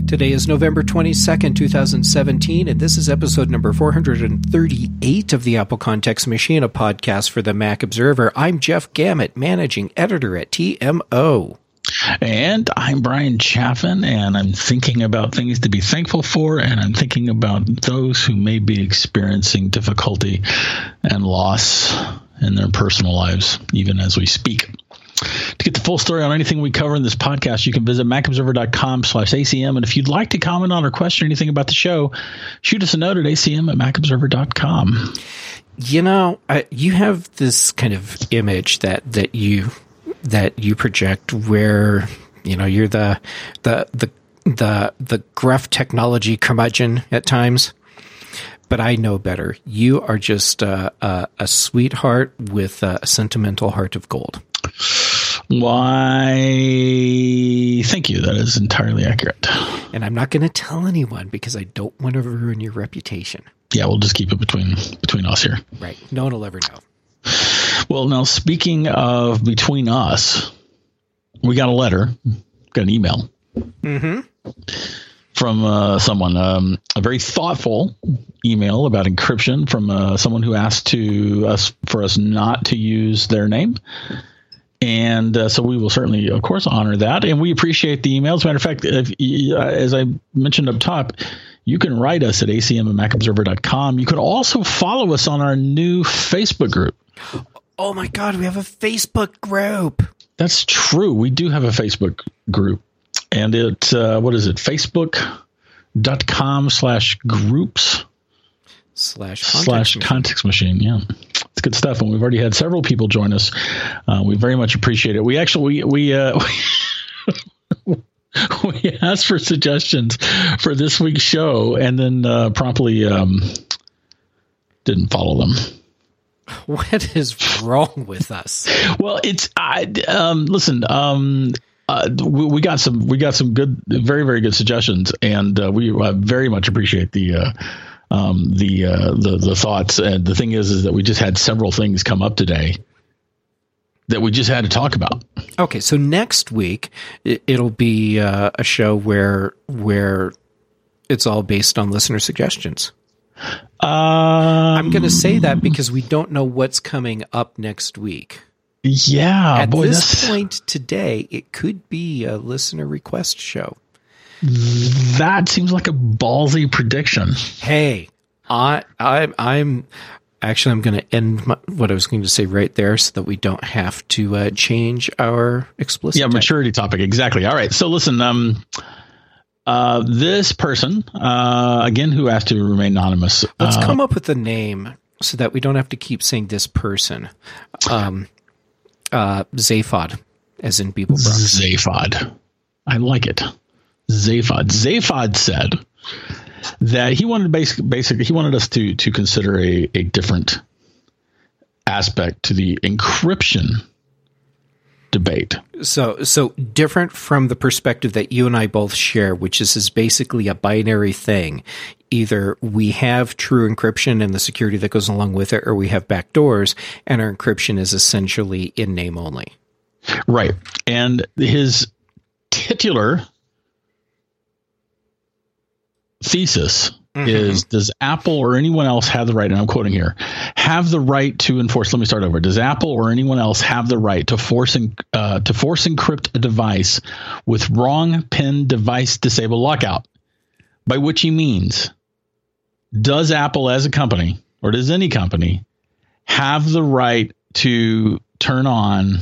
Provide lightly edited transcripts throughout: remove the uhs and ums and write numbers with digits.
Today is November 22nd, 2017, and this is episode number 438 of the Apple Context Machine, a podcast for the Mac Observer. I'm Jeff Gamet, managing editor at TMO. And I'm Brian Chaffin, and I'm thinking about things to be thankful for, and I'm thinking about those who may be experiencing difficulty and loss in their personal lives, even as we speak. To get the full story on anything we cover in this podcast, you can visit macobserver.com/ACM. And if you'd like to comment on or question anything about the show, shoot us a note at acm@macobserver.com. You know, you have this kind of image that you project where, you know, you're the gruff technology curmudgeon at times. But I know better. You are just a sweetheart with a sentimental heart of gold. Why, thank you. That is entirely accurate. And I'm not going to tell anyone because I don't want to ruin your reputation. Yeah, we'll just keep it between us here. Right. No one will ever know. Well, now, speaking of between us, we got a letter, got an email from someone, a very thoughtful email about encryption from someone who asked for us not to use their name. And so we will certainly, of course, honor that. And we appreciate the emails. As a matter of fact, as I mentioned up top, you can write us at acm@macobserver.com. You can also follow us on our new Facebook group. Oh, my God, we have a Facebook group. That's true. We do have a Facebook group. And it's, what is it? Facebook.com/groups/context machine. Yeah. It's good stuff. And we've already had several people join us. We very much appreciate it. We actually, we asked for suggestions for this week's show and then promptly didn't follow them. What is wrong with us? Well, listen, we got some good, very, very good suggestions, and we very much appreciate the thoughts. And the thing is that we just had several things come up today that we just had to talk about. Okay, so next week it'll be a show where it's all based on listener suggestions. I'm going to say that because we don't know what's coming up next week. Yeah, at this point today, it could be a listener request show. That seems like a ballsy prediction. Hey, I'm going to end what I was going to say right there so that we don't have to change our explicit. Yeah, maturity topic. Exactly. All right. So listen, this person, again, who asked to remain anonymous. Let's come up with a name so that we don't have to keep saying this person. Zaphod, as in Beeblebrox. Zaphod. I like it. Zaphod. Zaphod said that he wanted basically he wanted us to consider a different aspect to the encryption debate. So different from the perspective that you and I both share, which is basically a binary thing. Either we have true encryption and the security that goes along with it, or we have backdoors, and our encryption is essentially in name only. Right. And his titular thesis is, does Apple or anyone else have the right, and I'm quoting here, have the right to enforce, let me start over. Does Apple or anyone else have the right to force encrypt a device with wrong PIN device disable lockout? By which he means, does Apple as a company, or does any company, have the right to turn on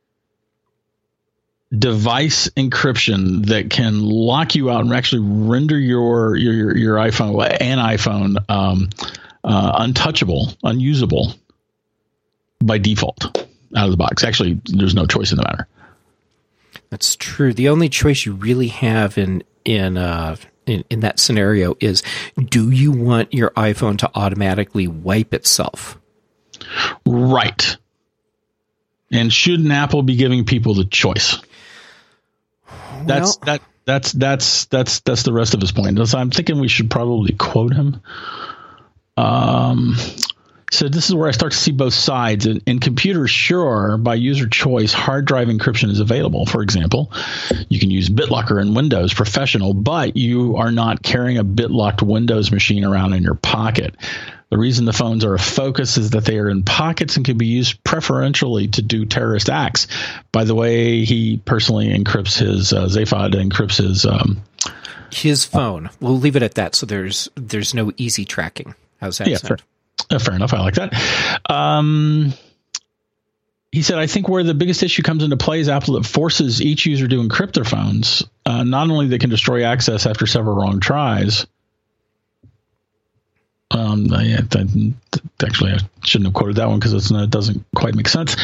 device encryption that can lock you out and actually render your iPhone untouchable, unusable by default out of the box? Actually, there's no choice in the matter. That's true. The only choice you really have in that scenario is, do you want your iPhone to automatically wipe itself? Right. And shouldn't Apple be giving people the choice? That's the rest of his point. So I'm thinking we should probably quote him. So this is where I start to see both sides. In computers, sure, by user choice, hard drive encryption is available. For example, you can use BitLocker in Windows Professional, but you are not carrying a BitLocked Windows machine around in your pocket. The reason the phones are a focus is that they are in pockets and can be used preferentially to do terrorist acts. By the way, he personally encrypts his Zaphod encrypts his phone. We'll leave it at that. So there's no easy tracking. How's that sound? Fair enough. I like that. He said, I think where the biggest issue comes into play is Apple that forces each user to encrypt their phones. Not only they can destroy access after several wrong tries. Actually, I shouldn't have quoted that one because it doesn't quite make sense.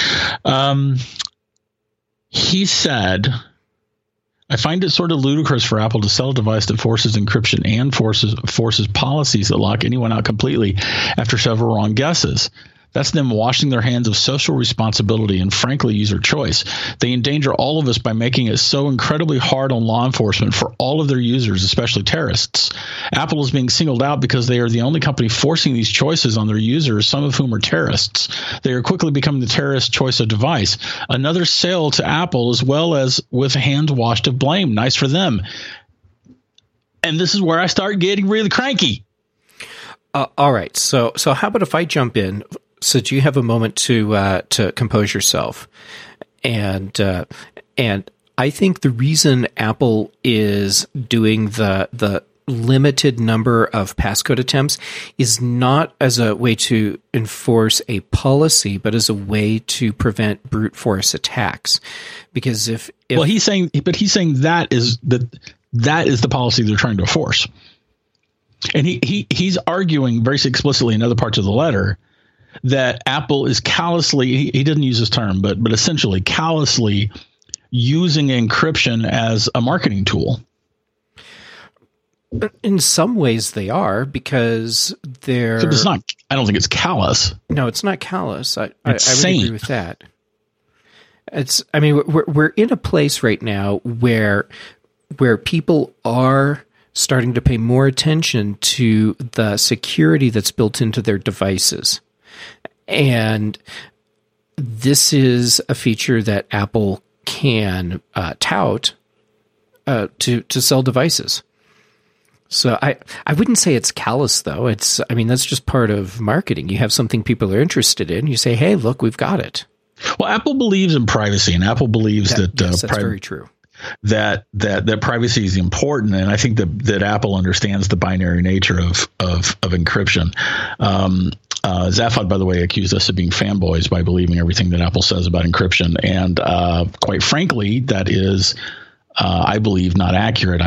He said, I find it sort of ludicrous for Apple to sell a device that forces encryption and forces policies that lock anyone out completely after several wrong guesses. That's them washing their hands of social responsibility and, frankly, user choice. They endanger all of us by making it so incredibly hard on law enforcement for all of their users, especially terrorists. Apple is being singled out because they are the only company forcing these choices on their users, some of whom are terrorists. They are quickly becoming the terrorist choice of device. Another sale to Apple, as well as with hands washed of blame. Nice for them. And this is where I start getting really cranky. All right. So how about if I jump in? So do you have a moment to compose yourself? And I think the reason Apple is doing the limited number of passcode attempts is not as a way to enforce a policy, but as a way to prevent brute force attacks. Because if he's saying that is the policy they're trying to enforce. And he's arguing very explicitly in other parts of the letter that Apple is callously, he didn't use this term, but essentially callously using encryption as a marketing tool. In some ways they are, because they're... It's not, I don't think it's callous. No, it's not callous. I would agree with that. We're in a place right now where people are starting to pay more attention to the security that's built into their devices. And this is a feature that Apple can tout to sell devices. So I wouldn't say it's callous, though. That's just part of marketing. You have something people are interested in. You say, hey, look, we've got it. Well, Apple believes in privacy, and Apple believes that's very true. That privacy is important, and I think that Apple understands the binary nature of encryption. Zaphod, by the way, accused us of being fanboys by believing everything that Apple says about encryption, and quite frankly, that is, I believe, not accurate.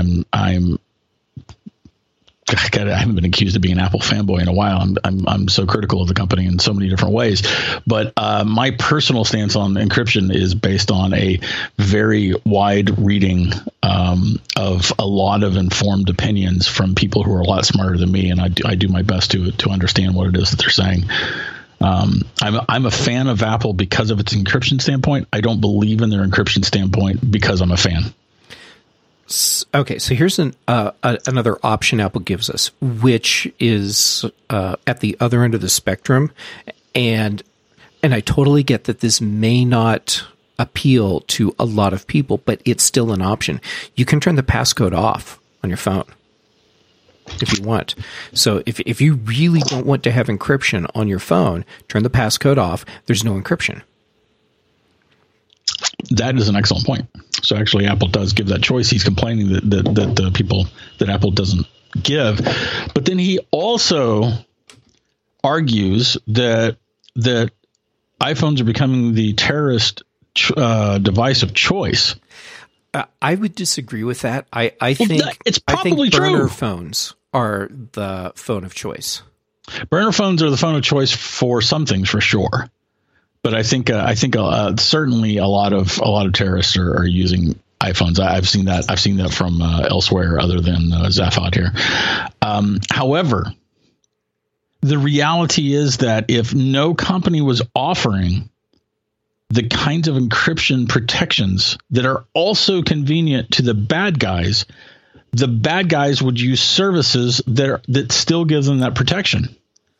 I haven't been accused of being an Apple fanboy in a while. I'm so critical of the company in so many different ways. But my personal stance on encryption is based on a very wide reading of a lot of informed opinions from people who are a lot smarter than me, and I do my best to understand what it is that they're saying. I'm a fan of Apple because of its encryption standpoint. I don't believe in their encryption standpoint because I'm a fan. Okay, so here's another option Apple gives us, which is at the other end of the spectrum, and I totally get that this may not appeal to a lot of people, but it's still an option. You can turn the passcode off on your phone if you want. So if you really don't want to have encryption on your phone, turn the passcode off. There's no encryption. That is an excellent point. So actually, Apple does give that choice. He's complaining that the people that Apple doesn't give. But then he also argues that iPhones are becoming the terrorist device of choice. I would disagree with that. I think it's probably true. Burner phones are the phone of choice. Burner phones are the phone of choice for some things, for sure. But I think certainly a lot of terrorists are using iPhones. I've seen that from elsewhere other than Zaphod here. However, the reality is that if no company was offering the kinds of encryption protections that are also convenient to the bad guys would use services that still give them that protection.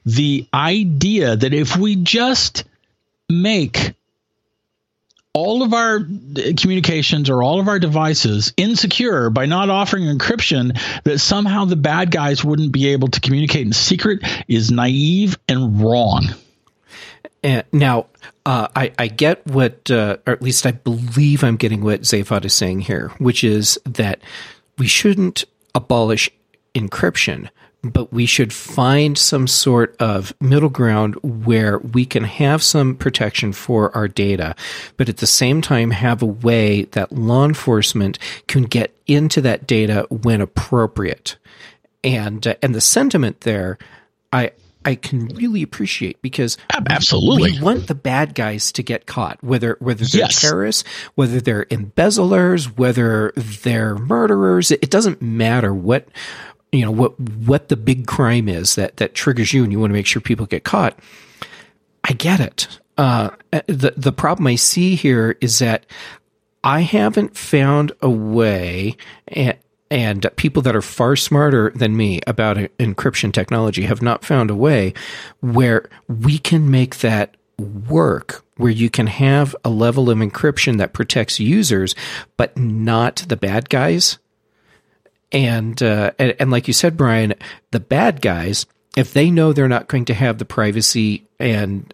the idea that if we just make all of our communications or all of our devices insecure by not offering encryption, that somehow the bad guys wouldn't be able to communicate in secret is naive and wrong. Now, I get what, or at least I believe I'm getting what Zaphod is saying here, which is that we shouldn't abolish encryption, but we should find some sort of middle ground where we can have some protection for our data, but at the same time have a way that law enforcement can get into that data when appropriate. And the sentiment there, I can really appreciate, because absolutely we want the bad guys to get caught, whether they're terrorists, whether they're embezzlers, whether they're murderers. It doesn't matter what the big crime is that triggers you, and you want to make sure people get caught. I get it. The problem I see here is that I haven't found a way, and people that are far smarter than me about encryption technology have not found a way where we can make that work, where you can have a level of encryption that protects users, but not the bad guys. And like you said, Brian, the bad guys, if they know they're not going to have the privacy and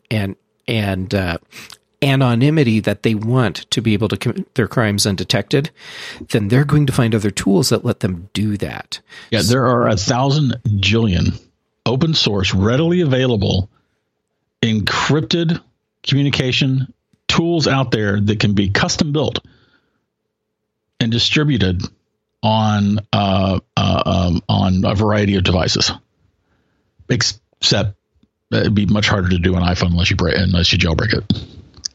anonymity that they want to be able to commit their crimes undetected, then they're going to find other tools that let them do that. Yeah, there are 1,000 jillion open source, readily available, encrypted communication tools out there that can be custom built and distributed on a variety of devices. Except it'd be much harder to do on iPhone unless you jailbreak it.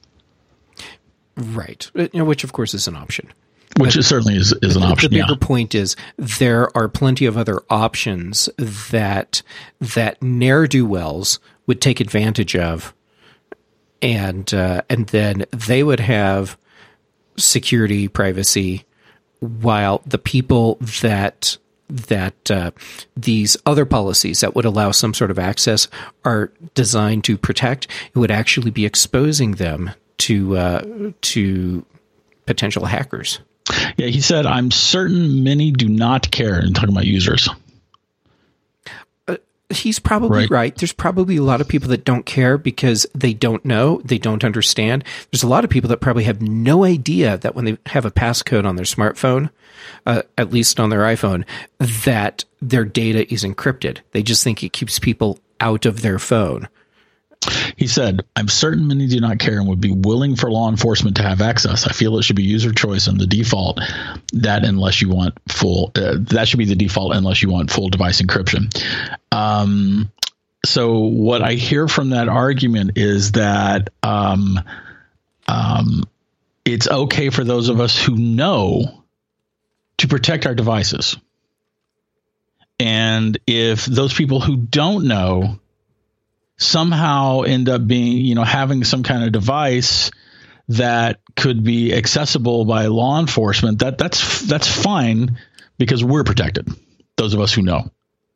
Right. Which of course is an option. Which certainly is an option. The bigger point is there are plenty of other options that ne'er-do-wells would take advantage of, and then they would have security, privacy, while the people that these other policies that would allow some sort of access are designed to protect, it would actually be exposing them to potential hackers. Yeah, he said, "I'm certain many do not care." And talking about users, he's probably right. There's probably a lot of people that don't care because they don't know, they don't understand. There's a lot of people that probably have no idea that when they have a passcode on their smartphone, at least on their iPhone, that their data is encrypted. They just think it keeps people out of their phone. He said, "I'm certain many do not care and would be willing for law enforcement to have access. I feel it should be user choice and the default that unless you want full, that should be the default unless you want full device encryption." So what I hear from that argument is that it's okay for those of us who know to protect our devices. And if those people who don't know somehow end up being, having some kind of device that could be accessible by law enforcement, that's fine because we're protected. Those of us who know.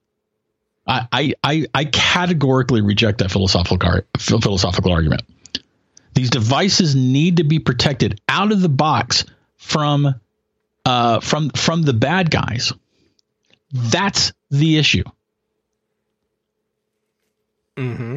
I categorically reject that philosophical argument. These devices need to be protected out of the box from the bad guys. That's the issue. Mm-hmm.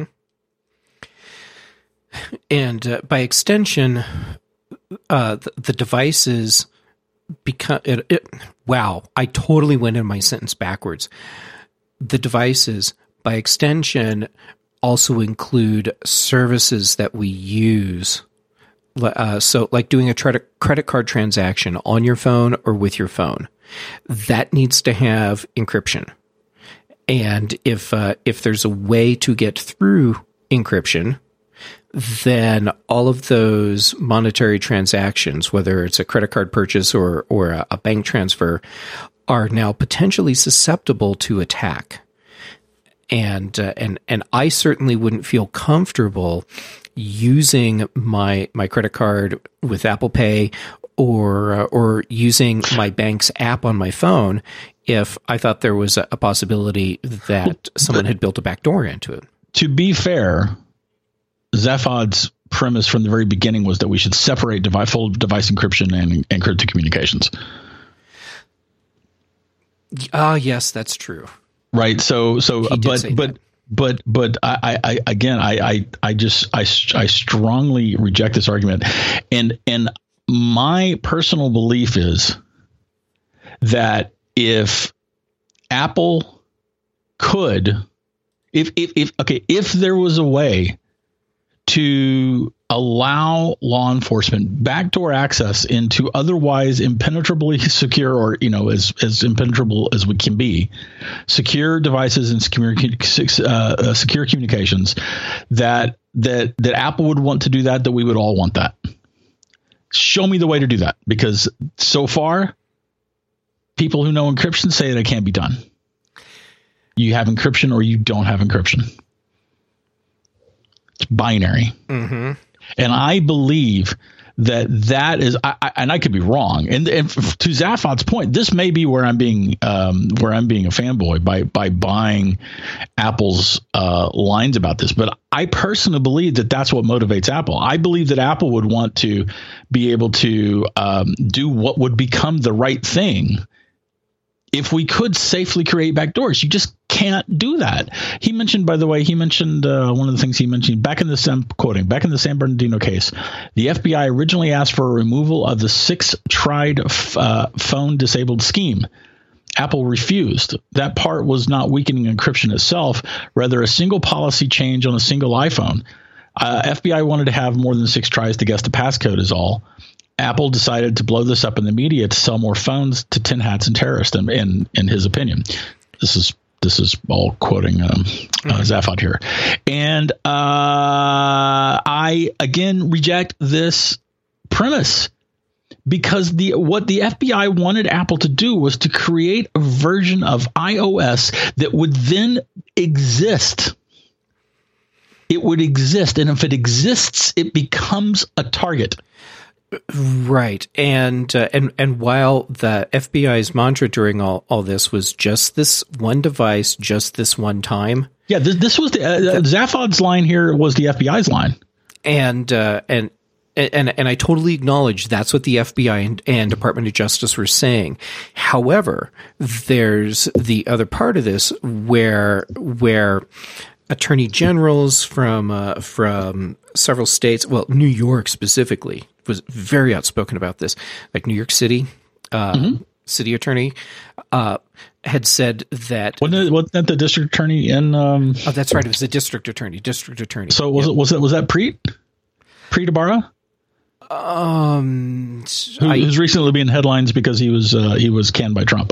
And by extension, the devices become wow, I totally went in my sentence backwards. The devices, by extension, also include services that we use. So like doing a credit card transaction on your phone or with your phone, that needs to have encryption. And if there's a way to get through encryption, then all of those monetary transactions, whether it's a credit card purchase or a bank transfer, are now potentially susceptible to attack. And I certainly wouldn't feel comfortable using my credit card with Apple Pay or using my bank's app on my phone if I thought there was a possibility that someone had built a backdoor into it. To be fair, Zaphod's premise from the very beginning was that we should separate full device encryption and encrypted communications. Yes, that's true. Right. So, but I strongly reject this argument. And my personal belief is that if Apple could, if there was a way to allow law enforcement backdoor access into otherwise impenetrably secure, or as impenetrable as we can be, secure devices and secure communications, that Apple would want to do that we would all want that. Show me the way to do that, because so far people who know encryption say that it can't be done. You have encryption or you don't have encryption. It's binary. Mm-hmm. And I believe that is, and I could be wrong. And to Zaphod's point, this may be where I'm being a fanboy by buying Apple's lines about this. But I personally believe that that's what motivates Apple. I believe that Apple would want to be able to do what would become the right thing if we could safely create backdoors. You just can't do that. He mentioned, by the way, one of the things he mentioned back in the San Bernardino case, the FBI originally asked for a removal of the 6-tried phone disabled scheme. Apple refused. That part was not weakening encryption itself, rather a single policy change on a single iPhone. FBI wanted to have more than 6 tries to guess the passcode is all. Apple decided to blow this up in the media to sell more phones to tin hats and terrorists, in his opinion. This is all quoting Zaphod here. And I, again, reject this premise, because what the FBI wanted Apple to do was to create a version of iOS that would then exist. It would exist. And if it exists, it becomes a target. Right. And while the FBI's mantra during all this was just this one device, just this one time. Yeah, this was Zaphod's line here was the FBI's line. And I totally acknowledge that's what the FBI and Department of Justice were saying. However, there's the other part of this where attorney generals from several states, well, New York specifically, was very outspoken about this. Like New York City, city attorney had said that. Wasn't that the district attorney in? Oh, that's right. It was the district attorney. So was that Preet Bharara? Who's recently been in headlines because he was canned by Trump.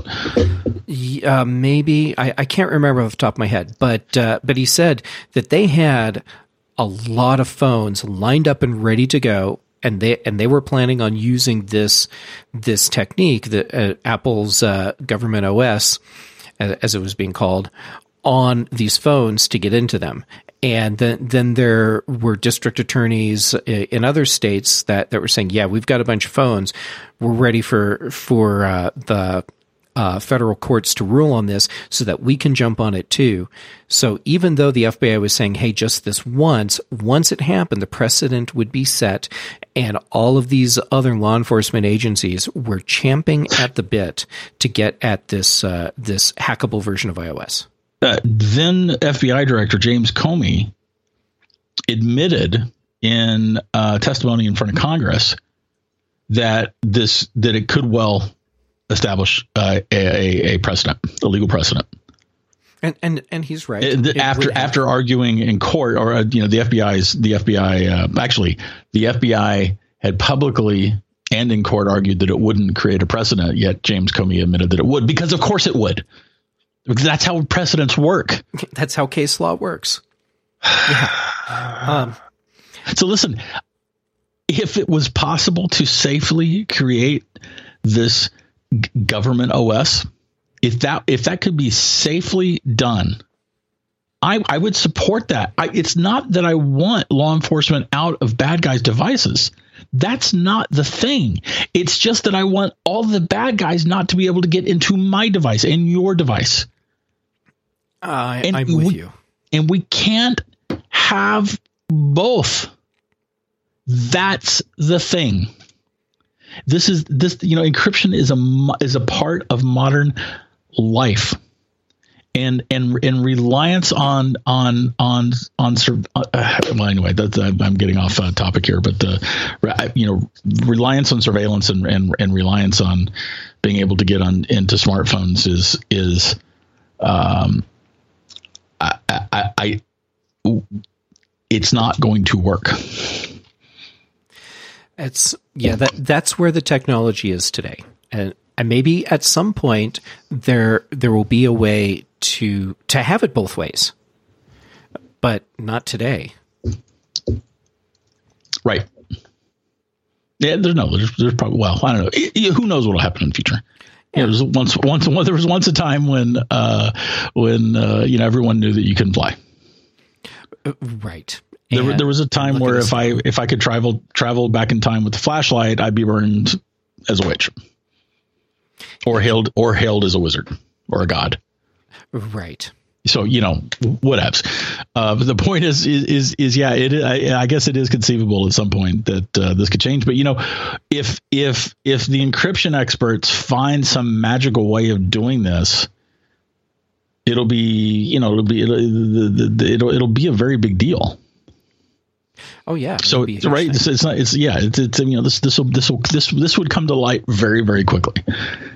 Maybe I can't remember off the top of my head, but he said that they had a lot of phones lined up and ready to go, and they were planning on using this technique, that Apple's government OS, as it was being called, on these phones to get into them. And then there were district attorneys in other states that were saying, yeah, we've got a bunch of phones. We're ready for the federal courts to rule on this so that we can jump on it too. So even though the FBI was saying, hey, just this once it happened, the precedent would be set, and all of these other law enforcement agencies were champing at the bit to get at this hackable version of iOS. Then FBI Director James Comey admitted in testimony in front of Congress that it could well establish a precedent, a legal precedent. And he's right. After arguing in court, or the FBI had publicly and in court argued that it wouldn't create a precedent. Yet James Comey admitted that it would, because of course it would. Because that's how precedents work. That's how case law works. Yeah. So listen, if it was possible to safely create this government OS, if that could be safely done, I would support that. It's not that I want law enforcement out of bad guys' devices. That's not the thing. It's just that I want all the bad guys not to be able to get into my device and your device. I'm with you. And we can't have both. That's the thing. Encryption is a part of modern life, and reliance on well, anyway, I'm getting off topic here, but reliance on surveillance and reliance on being able to get into smartphones is it's not going to work. That's where the technology is today, and maybe at some point there will be a way to have it both ways, but not today. Right. Yeah, there's probably, well, I don't know. Who knows what will happen in the future? Yeah, there was once a time when everyone knew that you couldn't fly. Right. There was a time where if I could travel back in time with a flashlight, I'd be burned as a witch, or hailed as a wizard or a god. Right. So whatevs. But the point is yeah, I guess it is conceivable at some point that this could change. But if the encryption experts find some magical way of doing this, it'll be a very big deal. Oh yeah. So right, this would come to light very, very quickly.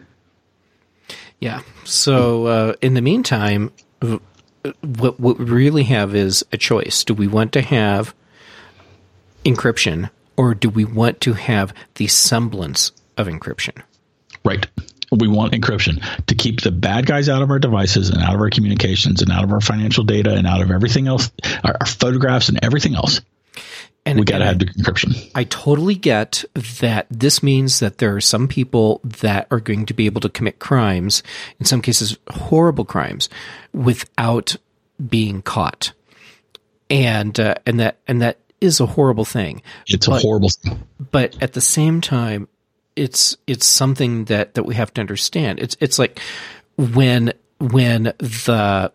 Yeah. So in the meantime, what we really have is a choice. Do we want to have encryption, or do we want to have the semblance of encryption? Right. We want encryption to keep the bad guys out of our devices and out of our communications and out of our financial data and out of everything else, our photographs and everything else. And we got to have the encryption. I totally get that this means that there are some people that are going to be able to commit crimes, in some cases horrible crimes, without being caught. And that is a horrible thing. It's a horrible thing. But at the same time, it's something that we have to understand. It's like when the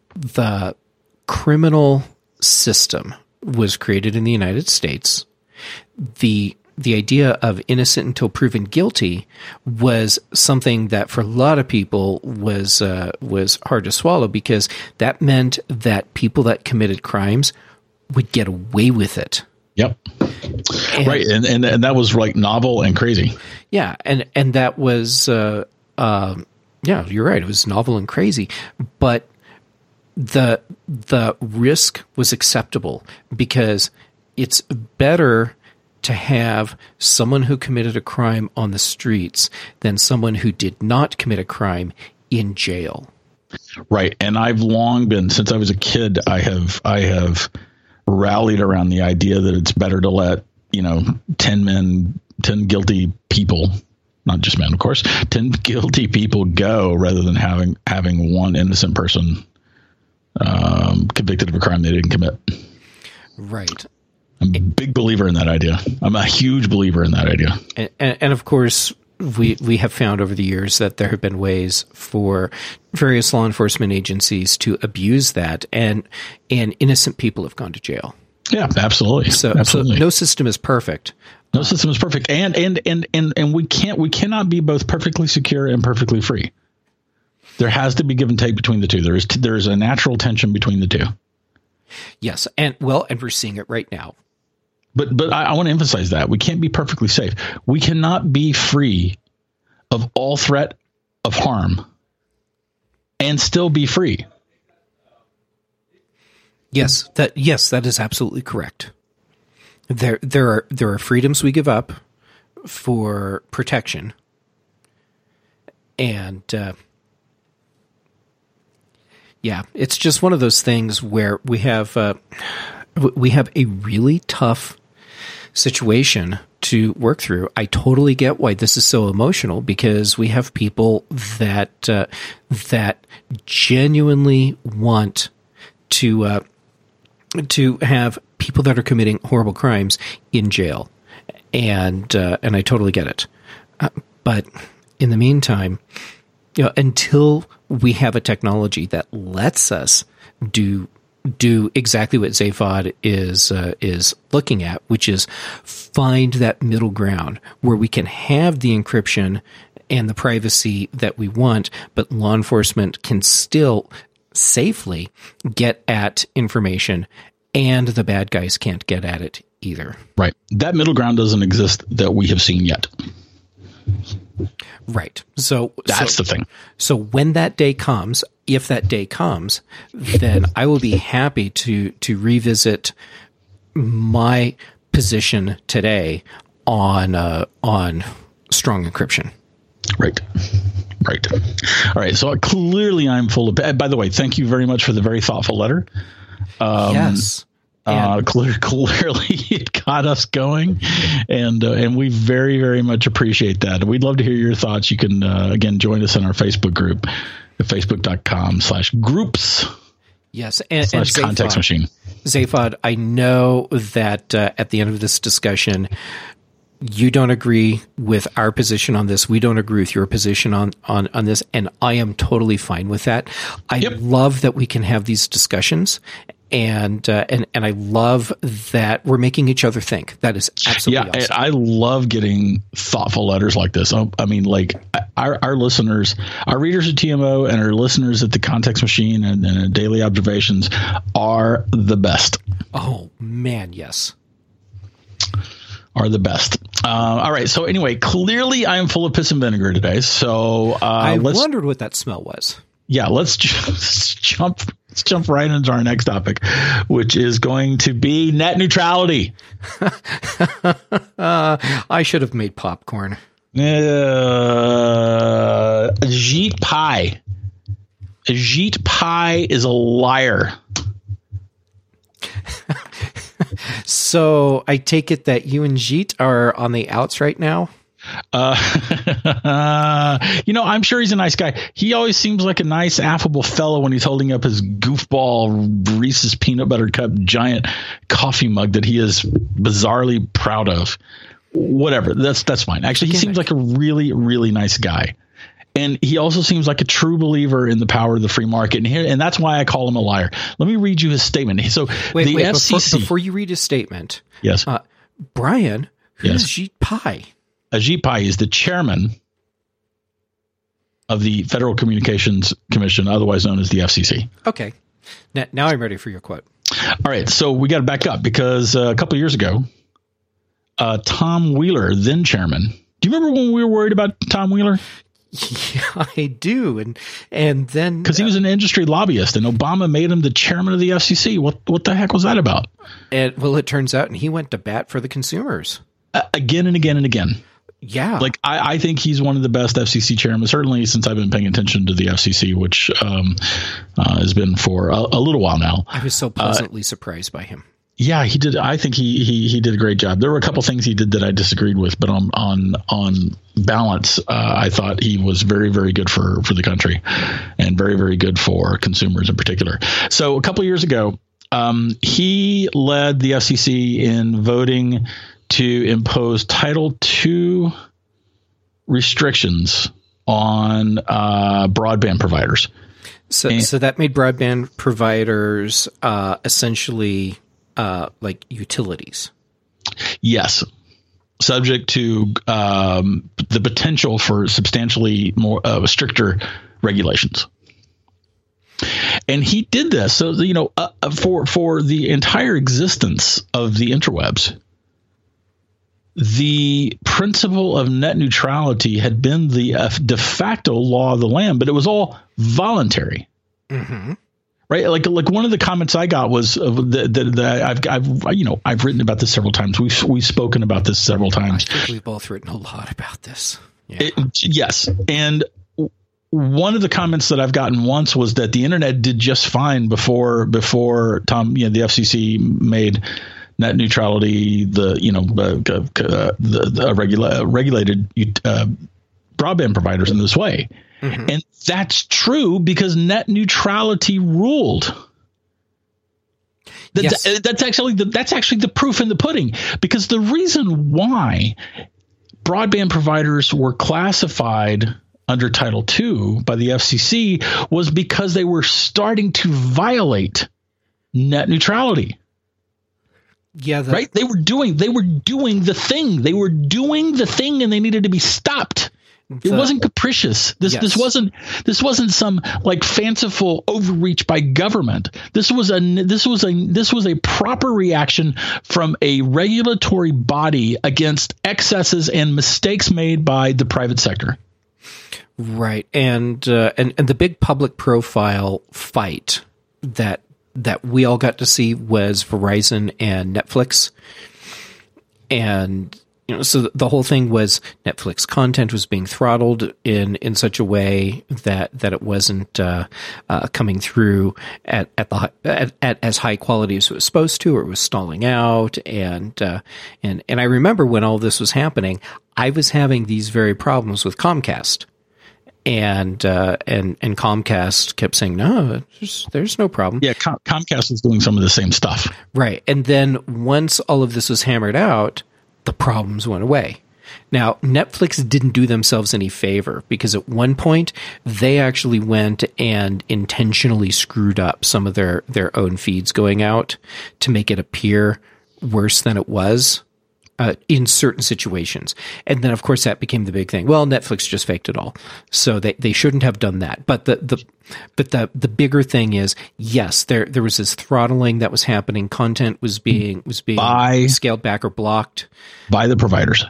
criminal system was created in the United States, the idea of innocent until proven guilty was something that for a lot of people was hard to swallow, because that meant that people that committed crimes would get away with it. Yep. Right. And that was like novel and crazy. Yeah. And that was, you're right. It was novel and crazy, but the risk was acceptable, because it's better to have someone who committed a crime on the streets than someone who did not commit a crime in jail. Right. And I've long been, since I was a kid, I have rallied around the idea that it's better to let 10 guilty people, not just men, of course, 10 guilty people go rather than having one innocent person convicted of a crime they didn't commit. Right. I'm a big believer in that idea. I'm a huge believer in that idea. And of course, we have found over the years that there have been ways for various law enforcement agencies to abuse that, and innocent people have gone to jail. Yeah, absolutely. So no system is perfect. No system is perfect, and we cannot be both perfectly secure and perfectly free. There has to be give and take between the two. There is a natural tension between the two. Yes, and we're seeing it right now. But I want to emphasize that we can't be perfectly safe. We cannot be free of all threat of harm and still be free. Yes, that is absolutely correct. There are freedoms we give up for protection, and it's just one of those things where we have a really tough situation to work through. I totally get why this is so emotional, because we have people that genuinely want to have people that are committing horrible crimes in jail, and I totally get it. But in the meantime, until we have a technology that lets us do do exactly what Zaphod is looking at, which is find that middle ground where we can have the encryption and the privacy that we want, but law enforcement can still safely get at information, and the bad guys can't get at it either. Right. That middle ground doesn't exist that we have seen yet. Right. So that's the thing. So when that day comes, if that day comes, then I will be happy to revisit my position today on strong encryption. Right. All right. So clearly I'm full of, by the way, thank you very much for the very thoughtful letter. Yes. Clearly it got us going, and we very, very much appreciate that. We'd love to hear your thoughts. You can, again, join us in our Facebook group at facebook.com/groups. Yes. And /context machine. Zaphod, I know that at the end of this discussion, you don't agree with our position on this. We don't agree with your position on this. And I am totally fine with that. I love that we can have these discussions. And I love that we're making each other think. That is absolutely awesome. I love getting thoughtful letters like this. I mean, like our listeners, our readers at TMO and our listeners at the Context Machine and Daily Observations are the best. Oh, man, yes. Are the best. All right. So anyway, clearly I am full of piss and vinegar today. So I wondered what that smell was. Yeah, let's jump right into our next topic, which is going to be net neutrality. I should have made popcorn. Ajit Pai. Ajit Pai is a liar. So I take it that you and Jeet are on the outs right now? I'm sure he's a nice guy. He always seems like a nice, affable fellow when he's holding up his goofball Reese's peanut butter cup giant coffee mug that he is bizarrely proud of. Whatever. That's fine. Actually, he seems like a really, really nice guy. And he also seems like a true believer in the power of the free market. And that's why I call him a liar. Let me read you his statement. So wait, FCC. Before you read his statement. Yes. Brian, who's Ajit Pai? Ajit Pai is the chairman of the Federal Communications Commission, otherwise known as the FCC. Okay. Now I'm ready for your quote. All right. So we got to back up because a couple of years ago, Tom Wheeler, then chairman. Do you remember when we were worried about Tom Wheeler? Yeah, I do. And then because he was an industry lobbyist and Obama made him the chairman of the FCC. What the heck was that about? It turns out, and he went to bat for the consumers again and again and again. Yeah. Like I think he's one of the best FCC chairmen, certainly since I've been paying attention to the FCC, which has been for a little while now. I was so pleasantly surprised by him. Yeah, he did. I think he did a great job. There were a couple things he did that I disagreed with, but on balance, I thought he was very, very good for the country and very, very good for consumers in particular. So a couple of years ago, he led the FCC in voting to impose Title II restrictions on broadband providers. So that made broadband providers essentially like utilities. Yes. Subject to the potential for substantially more stricter regulations. And he did this. So, for the entire existence of the interwebs, the principle of net neutrality had been the de facto law of the land, but it was all voluntary. Mm-hmm. Right. Like one of the comments I got was that I've written about this several times. We've spoken about this several times. I think we've both written a lot about this. Yeah. Yes. And one of the comments that I've gotten once was that the internet did just fine before Tom, the FCC made net neutrality regulated broadband providers in this way. Mm-hmm. And that's true because net neutrality ruled. Yes. That's actually the proof in the pudding, because the reason why broadband providers were classified under Title II by the FCC was because they were starting to violate net neutrality. Yeah, right. They were doing the thing. They were doing the thing, and they needed to be stopped. It wasn't capricious. This wasn't some like fanciful overreach by government. This was a proper reaction from a regulatory body against excesses and mistakes made by the private sector. Right, and the big public profile fight that we all got to see was Verizon and Netflix, and so the whole thing was Netflix content was being throttled in such a way that it wasn't coming through at as high quality as it was supposed to, or it was stalling out. And I remember when all this was happening, I was having these very problems with Comcast. And Comcast kept saying, no, there's no problem. Yeah, Comcast was doing some of the same stuff. Right. And then once all of this was hammered out, the problems went away. Now, Netflix didn't do themselves any favor, because at one point they actually went and intentionally screwed up some of their own feeds going out to make it appear worse than it was in certain situations. And then, of course, that became the big thing. Well, Netflix just faked it all, so they shouldn't have done that. But the bigger thing is, yes, there was this throttling that was happening. Content was being scaled back or blocked by the providers.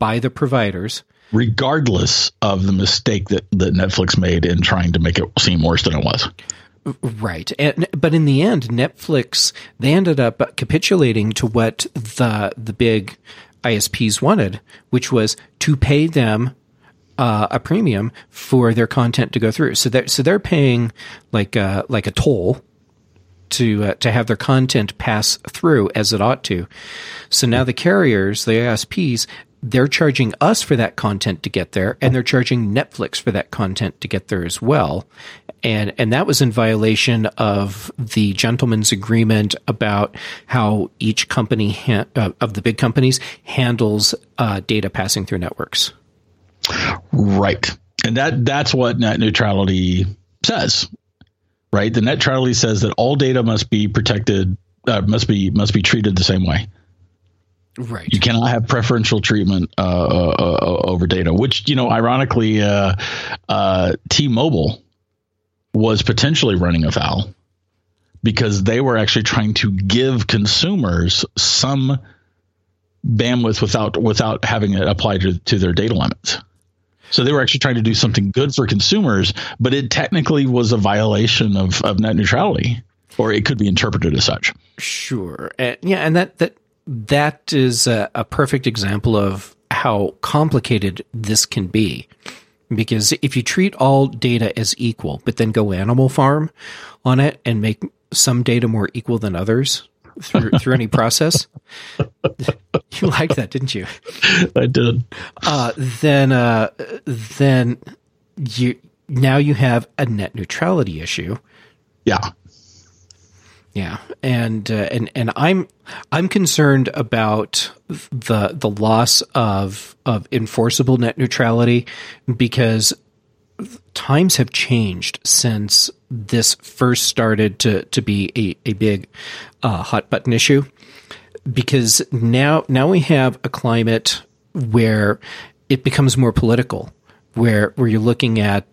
Regardless of the mistake that Netflix made in trying to make it seem worse than it was. Right. But in the end, Netflix, they ended up capitulating to what the big ISPs wanted, which was to pay them a premium for their content to go through. So they're paying like a toll to have their content pass through as it ought to. So now the carriers, the ISPs, they're charging us for that content to get there, and they're charging Netflix for that content to get there as well. And that was in violation of the gentleman's agreement about how each company of the big companies handles data passing through networks. Right. And that's what net neutrality says. Right? The net neutrality says that all data must be protected, must be treated the same way. Right. You cannot have preferential treatment over data, which, ironically, T-Mobile was potentially running afoul, because they were actually trying to give consumers some bandwidth without having it applied to their data limits. So they were actually trying to do something good for consumers, but it technically was a violation of net neutrality, or it could be interpreted as such. Sure. And that is a perfect example of how complicated this can be. Because if you treat all data as equal, but then go Animal Farm on it and make some data more equal than others through any process, you liked that, didn't you? I did. Then you have a net neutrality issue. Yeah. Yeah, and I'm concerned about the loss of enforceable net neutrality, because times have changed since this first started to be a big hot button issue. Because now we have a climate where it becomes more political, where you're looking at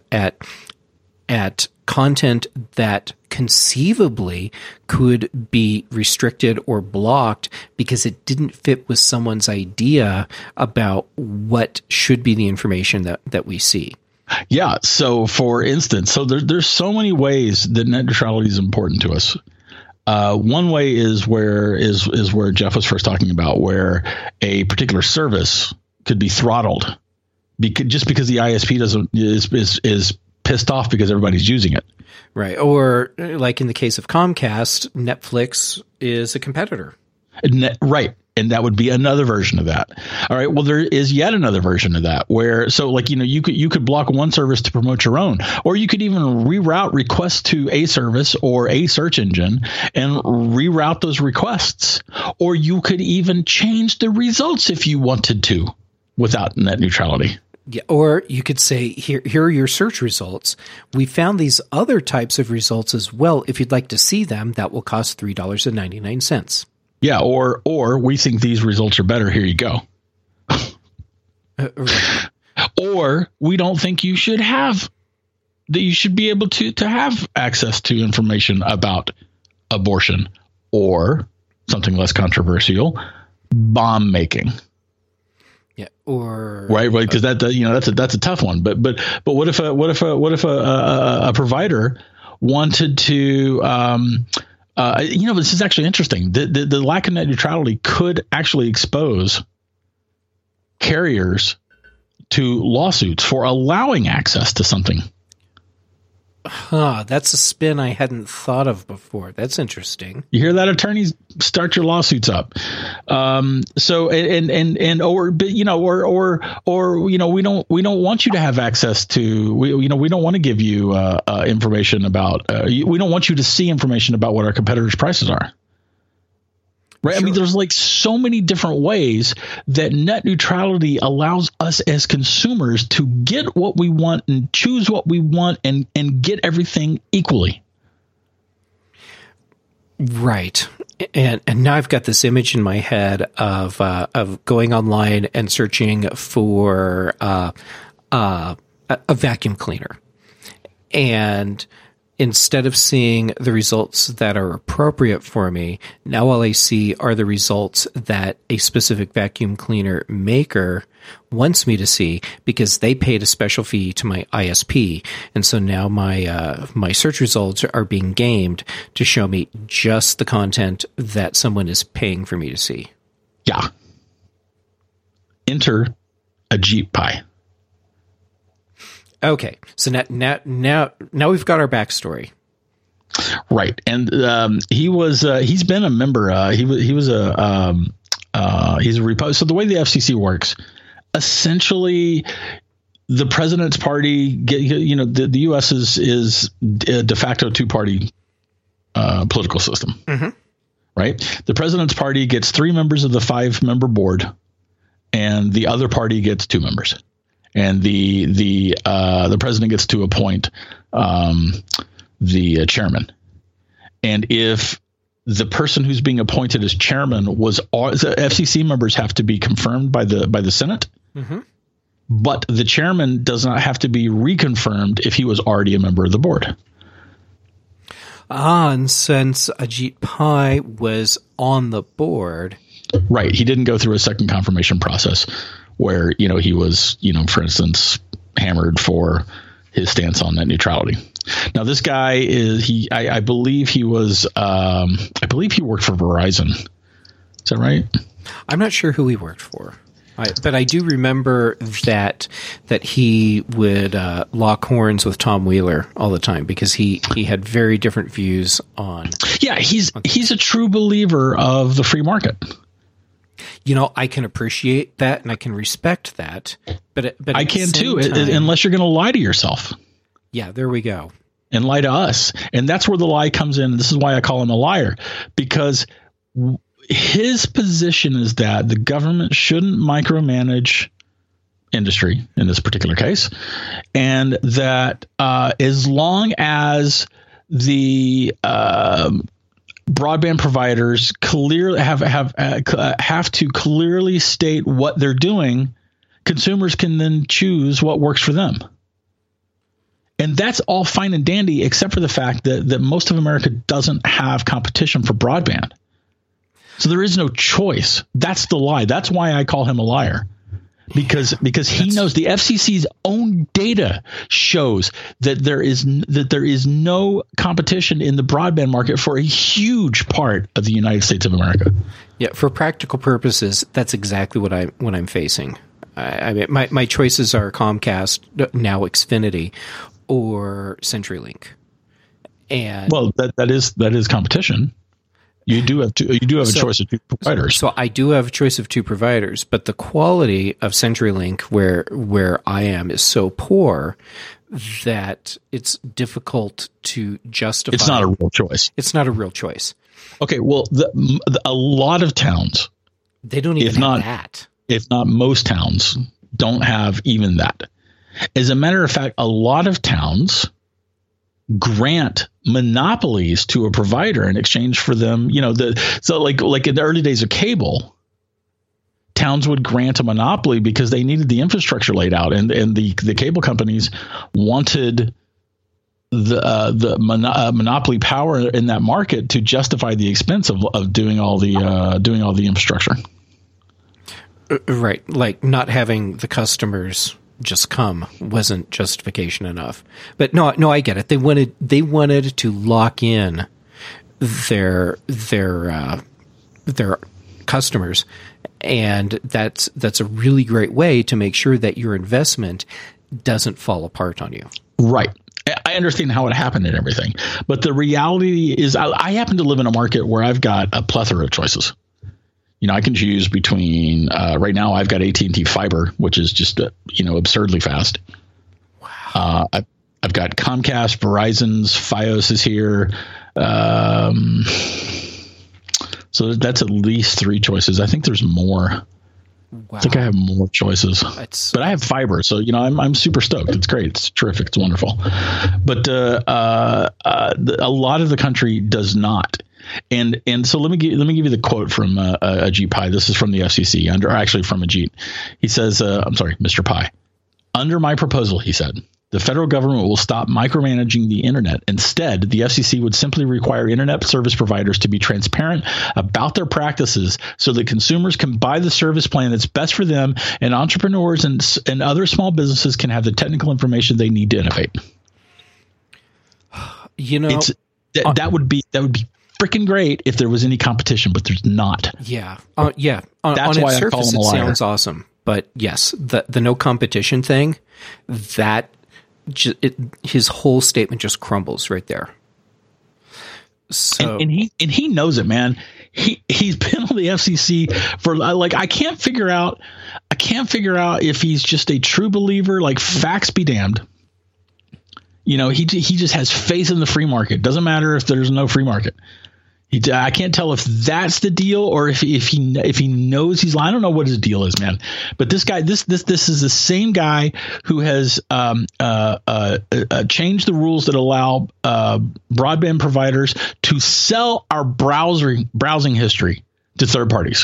content that conceivably could be restricted or blocked because it didn't fit with someone's idea about what should be the information that we see. Yeah. So, for instance, there's so many ways that net neutrality is important to us. One way is where Jeff was first talking about, where a particular service could be throttled because the ISP is pissed off because everybody's using it. Right. Or like in the case of Comcast, Netflix is a competitor. Right. And that would be another version of that. All right. Well, there is yet another version of that where, you could block one service to promote your own, or you could even reroute requests to a service or a search engine and reroute those requests. Or you could even change the results if you wanted to without net neutrality. Yeah, or you could say, here are your search results. We found these other types of results as well. If you'd like to see them, that will cost $3.99. Yeah, or we think these results are better. Here you go. Right. Or we don't think you should have that. You should be able to have access to information about abortion or something less controversial, bomb making. Yeah, or right, because that's a tough one. But what if a provider wanted to, this is actually interesting. The lack of net neutrality could actually expose carriers to lawsuits for allowing access to something. That's a spin I hadn't thought of before. That's interesting. You hear that, attorneys? Start your lawsuits up. We don't want you to have access to. We don't want to give you information about. We don't want you to see information about what our competitors' prices are. Right. Sure. I mean, there's like so many different ways that net neutrality allows us as consumers to get what we want and choose what we want and get everything equally. Right. And now I've got this image in my head of going online and searching for a vacuum cleaner. And instead of seeing the results that are appropriate for me, now all I see are the results that a specific vacuum cleaner maker wants me to see because they paid a special fee to my ISP. And so now my search results are being gamed to show me just the content that someone is paying for me to see. Yeah. Enter a Jeep Pie. Okay, so now we've got our backstory, right? And he's been a member. He's a Republican. So the way the FCC works, essentially, the president's party, the U.S. is a de facto two-party political system, right? The president's party gets 3 members of the 5-member board, and the other party gets 2 members. And the president gets to appoint the chairman. And if the person who's being appointed as chairman the FCC members have to be confirmed by the Senate, but the chairman does not have to be reconfirmed if he was already a member of the board. And since Ajit Pai was on the board, right, he didn't go through a second confirmation process where, he was, for instance, hammered for his stance on net neutrality. Now, this guy I believe he worked for Verizon. Is that right? I'm not sure who he worked for, but I do remember that he would lock horns with Tom Wheeler all the time because he had very different views on. Yeah, he's a true believer of the free market. I can appreciate that and I can respect that, but I can too, unless you're going to lie to yourself. Yeah, there we go. And lie to us. And that's where the lie comes in. This is why I call him a liar, because his position is that the government shouldn't micromanage industry in this particular case. And that as long as the broadband providers clearly have to clearly state what they're doing, consumers can then choose what works for them. And that's all fine and dandy, except for the fact that most of America doesn't have competition for broadband. So there is no choice. That's the lie. That's why I call him a liar. Because he knows the FCC's own data shows that there is no competition in the broadband market for a huge part of the United States of America. Yeah, for practical purposes, that's exactly what I'm facing. I mean, my choices are Comcast, now Xfinity, or CenturyLink. And well, that is competition. You do have a choice of 2 providers. So I do have a choice of 2 providers, but the quality of CenturyLink where I am is so poor that it's difficult to justify. It's not a real choice. It's not a real choice. Okay, well, a lot of towns, they don't even have that. If not most towns, don't have even that. As a matter of fact, a lot of towns grant monopolies to a provider in exchange for them. So like in the early days of cable, towns would grant a monopoly because they needed the infrastructure laid out, and the cable companies wanted the monopoly power in that market to justify the expense of doing all the infrastructure. Right, like not having the customers just come wasn't justification enough. But no, I get it. They wanted to lock in their customers, and that's a really great way to make sure that your investment doesn't fall apart on you. Right. I understand how it happened and everything, but the reality is I happen to live in a market where I've got a plethora of choices. I can choose between right now I've got AT&T Fiber, which is just absurdly fast. Wow. I've got Comcast, Verizon's Fios is here. So that's at least 3 choices. I think there's more. Wow. I think I have more choices, but I have fiber, so I'm super stoked. It's great. It's terrific. It's wonderful. But a lot of the country does not. And so let me give you the quote from Ajit Pai. This is from the FCC, actually from Ajit. He says, I'm sorry, Mr. Pai. Under my proposal, he said, the federal government will stop micromanaging the internet. Instead, the FCC would simply require internet service providers to be transparent about their practices so that consumers can buy the service plan that's best for them, and entrepreneurs and other small businesses can have the technical information they need to innovate. That would be freaking great if there was any competition, but there's not. Yeah. That's on why its I call surface, him a it liar. sounds awesome. But yes, the no competition thing, his whole statement just crumbles right there. So and he knows it, man. He's been on the FCC for I can't figure out if he's just a true believer. Like, facts be damned. He just has faith in the free market. Doesn't matter if there's no free market. I can't tell if that's the deal or if he knows he's lying. I don't know what his deal is, man. But this guy, this is the same guy who has changed the rules that allow broadband providers to sell our browsing history to third parties.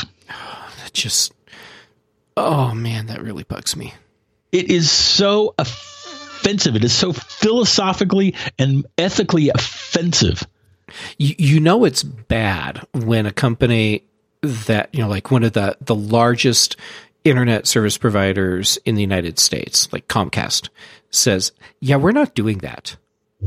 Oh man, that really bugs me. It is so offensive. It is so philosophically and ethically offensive. It's bad when a company that, like one of the largest internet service providers in the United States, like Comcast, says, yeah, we're not doing that.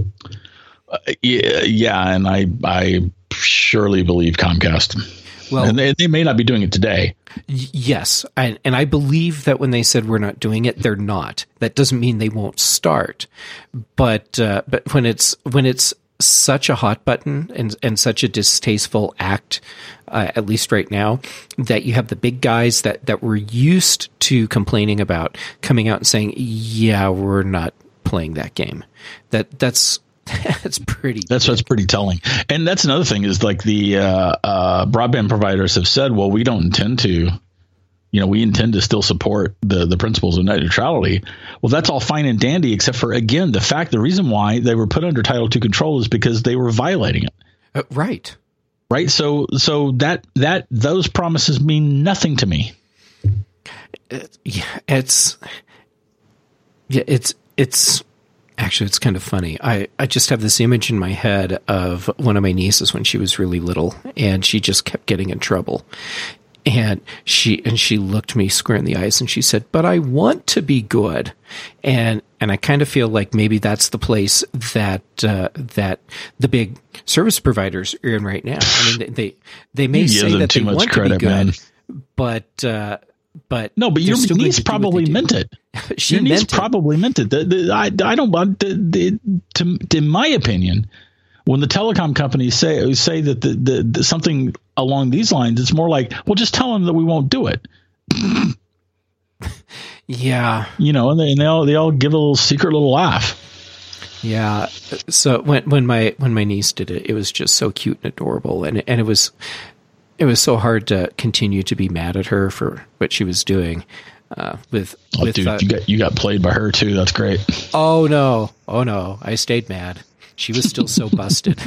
Yeah. And I surely believe Comcast. Well, and they may not be doing it today. Yes. And I believe that when they said we're not doing it, they're not. That doesn't mean they won't start. But when it's such a hot button and such a distasteful act, at least right now, that you have the big guys that were used to complaining about coming out and saying, yeah, we're not playing that game. That's pretty. What's pretty telling. And that's another thing is like the broadband providers have said, well, we don't intend to. We intend to still support the principles of net neutrality. Well, that's all fine and dandy, except for, again, the reason why they were put under Title II control is because they were violating it. Right. Right. So that those promises mean nothing to me. It's actually, it's kind of funny. I just have this image in my head of one of my nieces when she was really little, and she just kept getting in trouble. And she looked me square in the eyes and she said, but I want to be good. And I kind of feel like maybe that's the place that the big service providers are in right now. I mean, they may say that they want to be good, man. But no, but your niece probably meant it. Your niece probably meant it. I don't want in my opinion, when the telecom companies say that the something along these lines, it's more like, well, just tell them that we won't do it. Yeah. And they all give a little secret little laugh. Yeah. So when my niece did it, it was just so cute and adorable. And it was so hard to continue to be mad at her for what she was doing. Dude, you got played by her too. That's great. Oh no, I stayed mad. She was still so busted.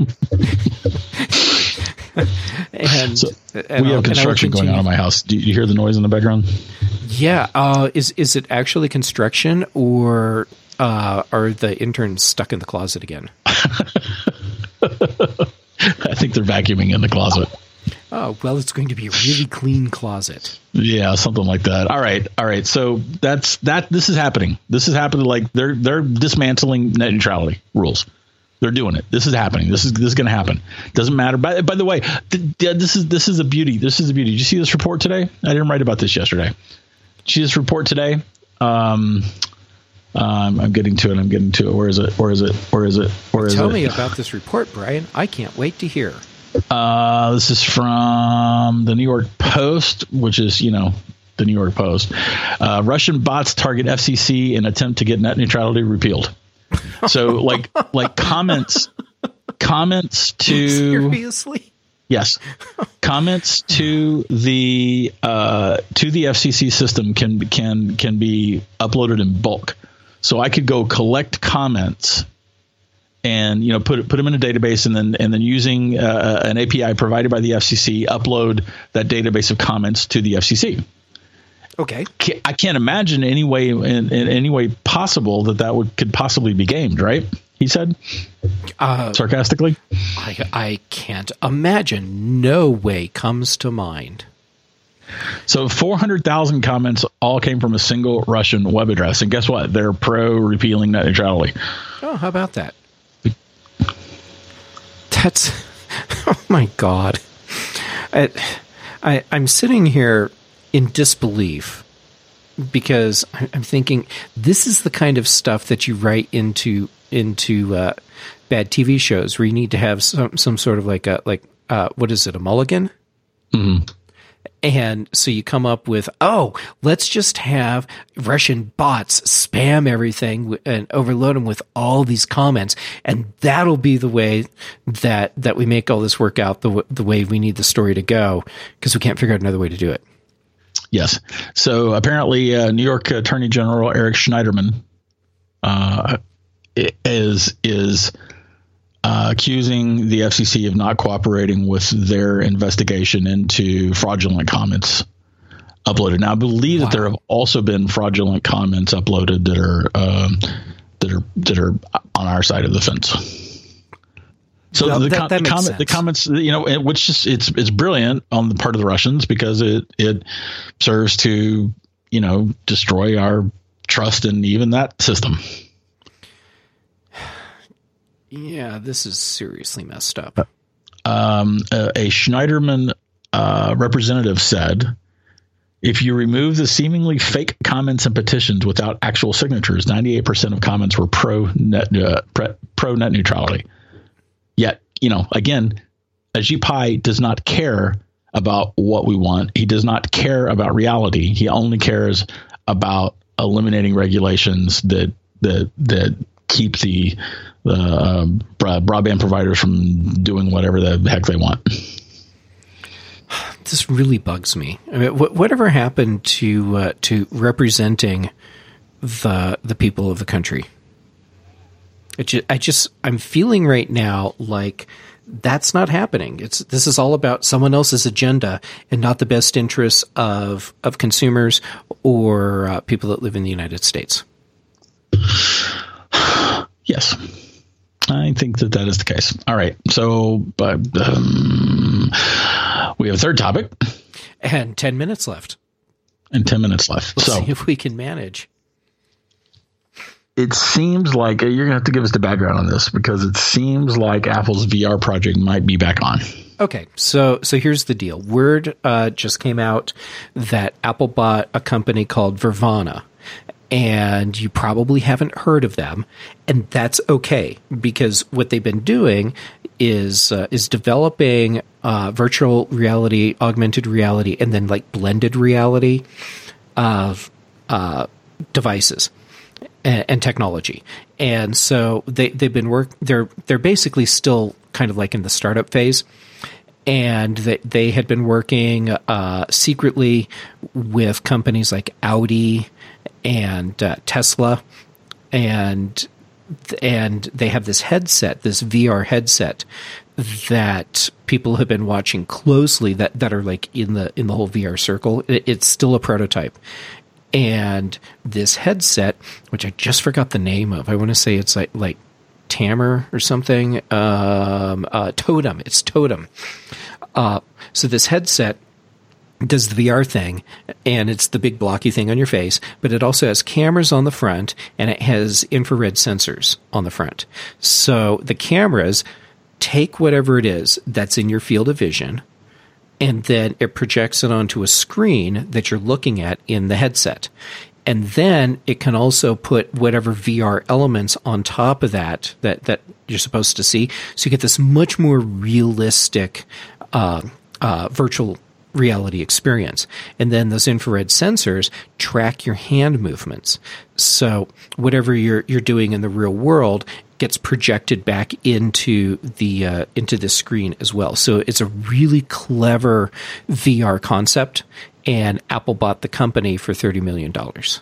and we have construction going on in my house. Do you hear the noise in the background? Yeah. Is it actually construction, or are the interns stuck in the closet again? I think they're vacuuming in the closet. Oh, well, it's going to be a really clean closet. Yeah, something like that. All right. So that's that. This is happening. Like they're dismantling net neutrality rules. They're doing it. This is happening. This is going to happen. Doesn't matter. By the way, this is a beauty. This is a beauty. Did you see this report today? I didn't write about this yesterday. Did you see this report today? I'm getting to it. Where is it? Tell me about this report, Brian. I can't wait to hear. This is from the New York Post, which is, the New York Post. Russian bots target FCC in attempt to get net neutrality repealed. So like comments to seriously? Yes. Comments to the FCC system can be uploaded in bulk. So I could go collect comments and put them in a database, and then using an API provided by the FCC, upload that database of comments to the FCC. Okay. I can't imagine any way in any way possible that could possibly be gamed, right? He said, sarcastically. I can't imagine. No way comes to mind. So 400,000 comments all came from a single Russian web address, and guess what? They're pro repealing net neutrality. Oh, how about that? That's, oh my God. I'm sitting here in disbelief because I'm thinking this is the kind of stuff that you write into bad TV shows where you need to have some sort of what is it, a mulligan? Mm-hmm. And so you come up with, let's just have Russian bots spam everything and overload them with all these comments. And that'll be the way that we make all this work out the way we need the story to go, because we can't figure out another way to do it. Yes. So apparently New York Attorney General Eric Schneiderman is accusing the FCC of not cooperating with their investigation into fraudulent comments uploaded. Now, I believe that there have also been fraudulent comments uploaded that are on our side of the fence. So the comments, which is it's brilliant on the part of the Russians because it serves to destroy our trust in even that system. Yeah, this is seriously messed up. A Schneiderman representative said, if you remove the seemingly fake comments and petitions without actual signatures, 98% of comments were pro net neutrality. Yet, again, Ajit Pai does not care about what we want. He does not care about reality. He only cares about eliminating regulations that keep the broadband providers from doing whatever the heck they want. This really bugs me. I mean, whatever happened to representing the people of the country? I'm feeling right now like that's not happening. This is all about someone else's agenda and not the best interests of consumers or people that live in the United States. Yes, I think that is the case. All right. So we have a third topic. And 10 minutes left. Let's see if we can manage. It seems like you're going to have to give us the background on this because it seems like Apple's VR project might be back on. Okay, so here's the deal. Word just came out that Apple bought a company called Vervana, and you probably haven't heard of them, and that's okay because what they've been doing is developing virtual reality, augmented reality, and then like blended reality of devices and technology. And so they've been they're basically still kind of like in the startup phase. and that they had been working secretly with companies like Audi and Tesla, and they have this headset, this VR headset that people have been watching closely that are like in the whole VR circle. It's still a prototype. And this headset, which I just forgot the name of, I want to say it's like Tamer or something, Totem. It's Totem. So this headset does the VR thing, and it's the big blocky thing on your face, but it also has cameras on the front, and it has infrared sensors on the front. So the cameras take whatever it is that's in your field of vision, and then it projects it onto a screen that you're looking at in the headset. And then it can also put whatever VR elements on top of that you're supposed to see. So you get this much more realistic virtual reality experience. And then those infrared sensors track your hand movements. So whatever you're doing in the real world gets projected back into the screen as well. So it's a really clever VR concept, and Apple bought the company for $30 million.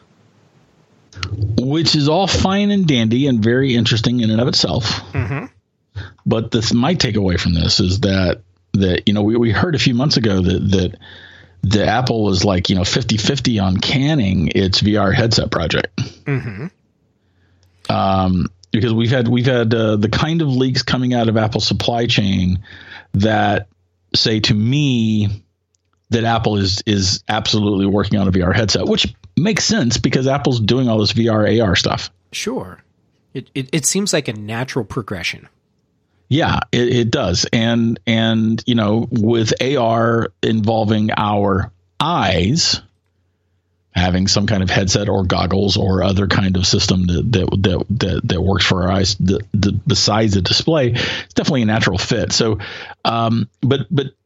Which is all fine and dandy and very interesting in and of itself. Mm-hmm. But my takeaway from this is that we heard a few months ago that Apple was like 50-50 on canning its VR headset project. Mm-hmm. Because we've had the kind of leaks coming out of Apple's supply chain that say to me that Apple is absolutely working on a VR headset, which makes sense because Apple's doing all this VR AR stuff. Sure. It seems like a natural progression. Yeah, it does. And with AR involving our eyes, having some kind of headset or goggles or other kind of system that works for our eyes, besides the display, it's definitely a natural fit. So, but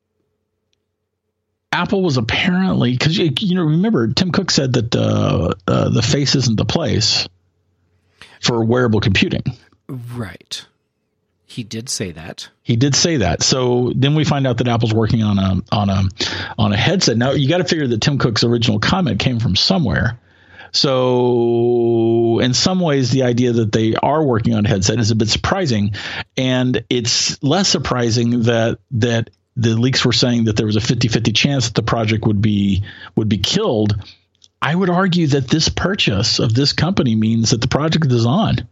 Apple was apparently, because remember Tim Cook said that the face isn't the place for wearable computing. Right. He did say that. So then we find out that Apple's working on a headset. Now you got to figure that Tim Cook's original comment came from somewhere. So in some ways, the idea that they are working on a headset is a bit surprising, and it's less surprising that the leaks were saying that there was a 50-50 chance that the project would be killed. I would argue that this purchase of this company means that the project is on.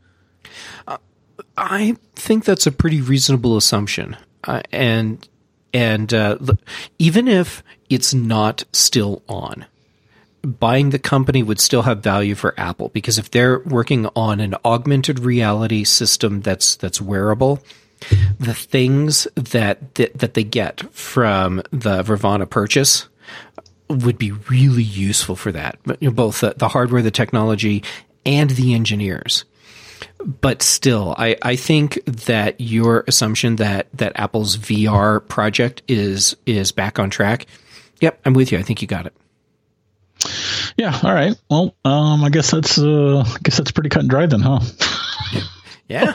I think that's a pretty reasonable assumption. And even if it's not still on, buying the company would still have value for Apple, because if they're working on an augmented reality system that's wearable, the things that they get from the Vervana purchase would be really useful for that. Both the hardware, the technology, and the engineers. But still, I think that your assumption that Apple's VR project is back on track. Yep, I'm with you. I think you got it. Yeah. All right. Well, I guess that's pretty cut and dry then, huh? Yeah.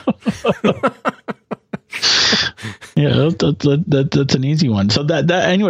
Yeah, that's an easy one. So that's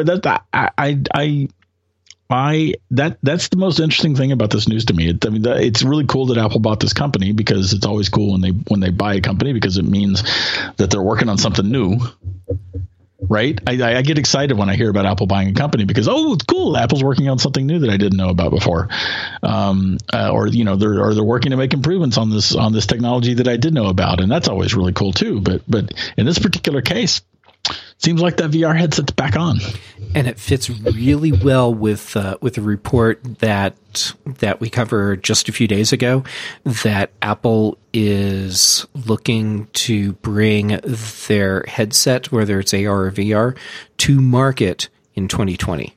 the most interesting thing about this news to me. It's really cool that Apple bought this company, because it's always cool when they buy a company, because it means that they're working on something new, right? I get excited when I hear about Apple buying a company, because it's cool, Apple's working on something new that I didn't know about before, or they're working to make improvements on this technology that I did know about, and that's always really cool too. But in this particular case, seems like that VR headset's back on, and it fits really well with a report that we covered just a few days ago, that Apple is looking to bring their headset, whether it's AR or VR, to market in 2020.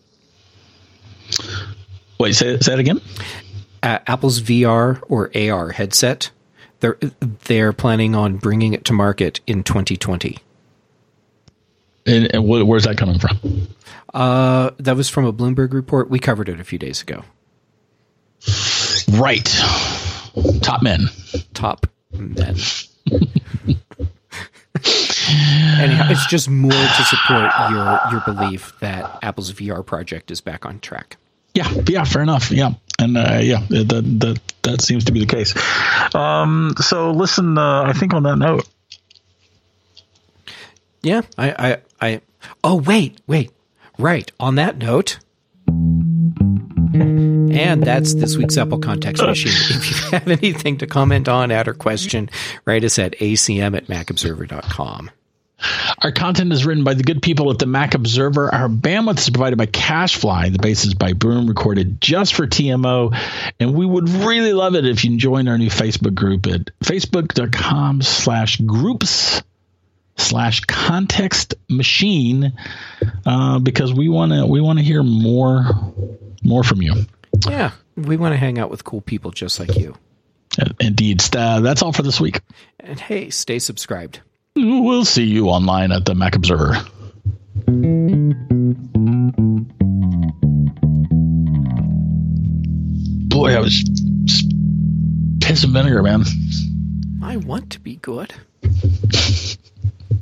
Wait, say that again? Apple's VR or AR headset, they're planning on bringing it to market in 2020. And where's that coming from? That was from a Bloomberg report. We covered it a few days ago. Right. Top men. Anyhow, it's just more to support your belief that Apple's VR project is back on track. Yeah, fair enough. Yeah, and that seems to be the case. So listen, I think on that note. Yeah, oh, wait. Right. On that note. And that's this week's Apple Context Machine. If you have anything to comment on, add, or question, write us at acm@macobserver.com. Our content is written by the good people at the Mac Observer. Our bandwidth is provided by CacheFly. The bass is by Broom, recorded just for TMO. And we would really love it if you join our new Facebook group at facebook.com/groups/context machine, because we want to hear more from you. Yeah, we want to hang out with cool people just like you. Indeed. That's all for this week. And hey, stay subscribed. We'll see you online at the Mac Observer. Boy, I was piss and vinegar, man. I want to be good.